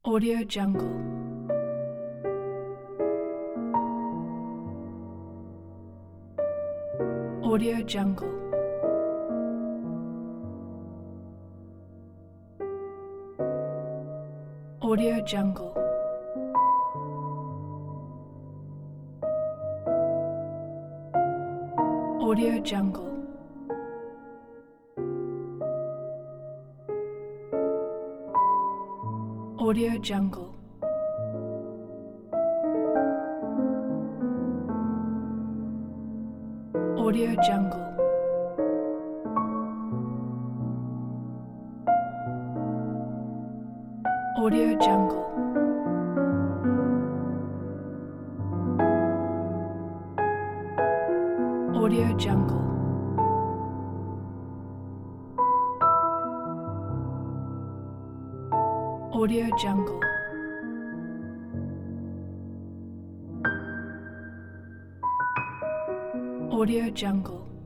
Audio Jungle. Audio Jungle. Audio Jungle. Audio Jungle. Audio Jungle. Audio Jungle. Audio Jungle. Audio Jungle. Audio Jungle. Audio Jungle.